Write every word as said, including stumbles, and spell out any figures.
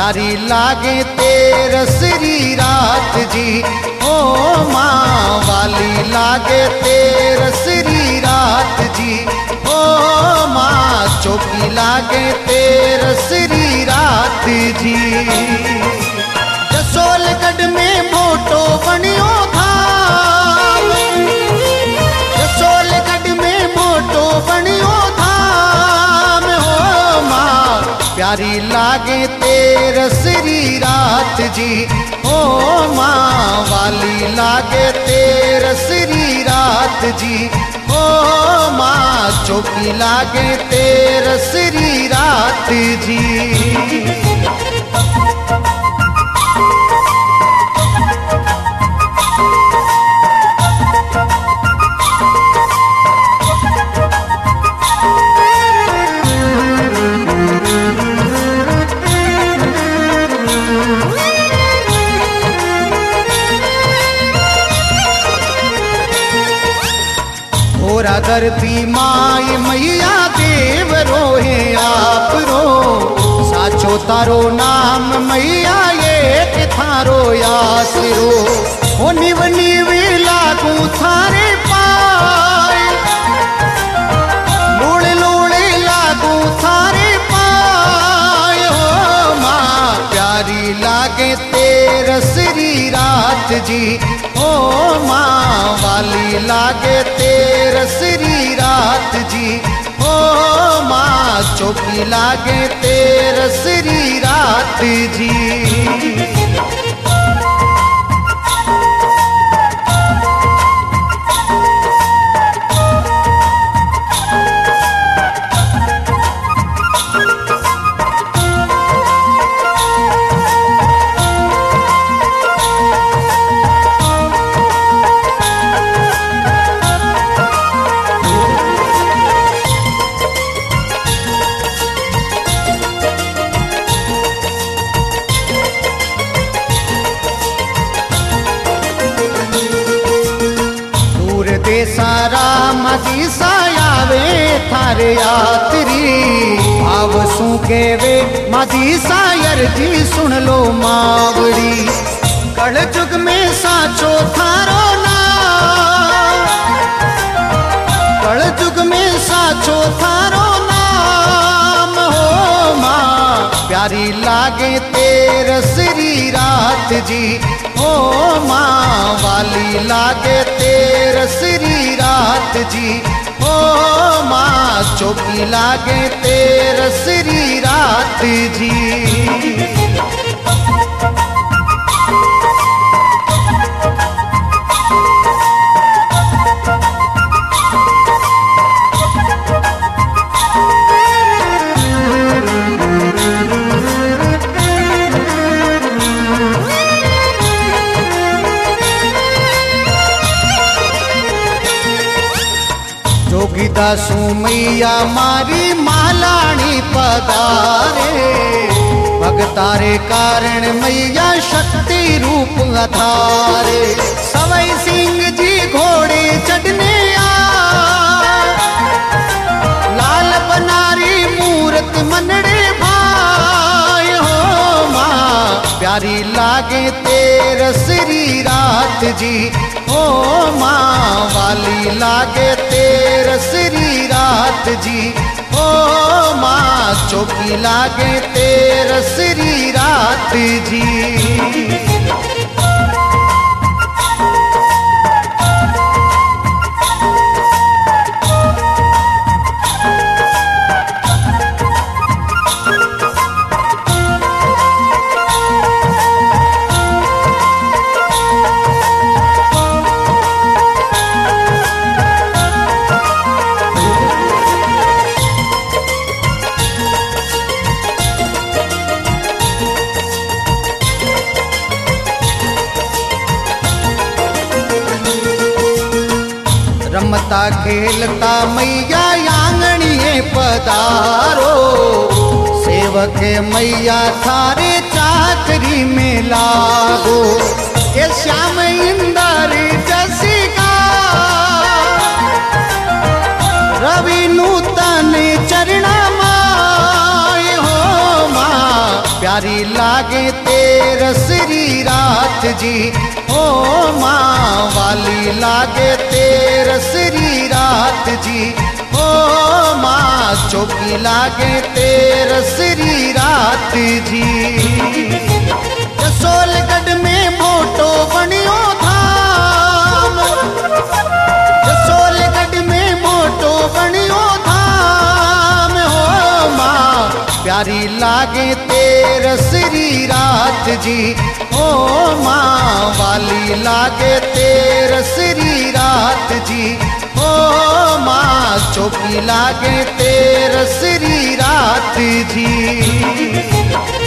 प्यारी लागे तेरसरी रात जी। ओ माँ वाली लागे तेरसरी रात जी। ओ माँ चौकी लागे तेरसरी रात जी। जसोलगढ़ में मोटो बनियो धाम, जसोलगढ़ में मोटो बनियो धाम। हो माँ प्यारी लागे तेरसरी रात जी। ओ माँ वाली लागे तेरसरी रात जी। ओ माँ चौकी लागे तेरसरी रात जी। धरती माय मैया देव रोहे आप रो। साचो तारो नाम मैया एक थारो यासरो। हो निव निव लागू थारे पाय, लोड़े लोड़े लागू थारे पाय। हो माँ प्यारी लागे तेरसरी रात जी। ओ माँ वाली लागे तेरसरी रात जी। ओ माँ चौकी लागे तेरसरी रात जी। सारा मजी सायावे थारे यात्री। भाव सू केवे मजी सायर जी सुन लो मावड़ी। कल जुग में साचो थारो नाम, कल जुग में साचो थारो नाम। हो माँ प्यारी लागे तेरसरी रात जी। ओ माँ वाली लागे तेरसरी रात जी। ओ माँ चौकी लागे तेरसरी रात जी। जोगिदासु मैया मारी मालाणी पधारे। भगतारे कारण मैया शक्ति रूप अधारे। सवई सिंह जी घोड़े चढ़ने आ, लाल बनारी मूरत मनड़े भाई। हो माँ प्यारी लागे तेरसरी रात जी। ओ माँ वाली लागे तेरसरी रात जी। ओ माँ चौकी लागे तेरसरी रात जी। रमता खेलता मैया आंगणिए पधारो। सेवक मैया थारे चाकरी में लागो। ये श्याम इंदर जसिका रवि नूतन चरणा माय। हो माँ प्यारी प्यारी लागे तेरसरी रात जी। ओ माँ वाली लागे तेरसरी रात जी। ओ माँ चौकी लागे तेरसरी रात जी। जसोलगढ़ में मोटो बनियो धाम, जसोलगढ़ में मोटो बनियो धाम। हो माँ प्यारी लागे तेरसरी रात जी। ओ माँ वाली लागे तेरसरी रात जी। ओ माँ चौकी लागे तेरसरी रात जी।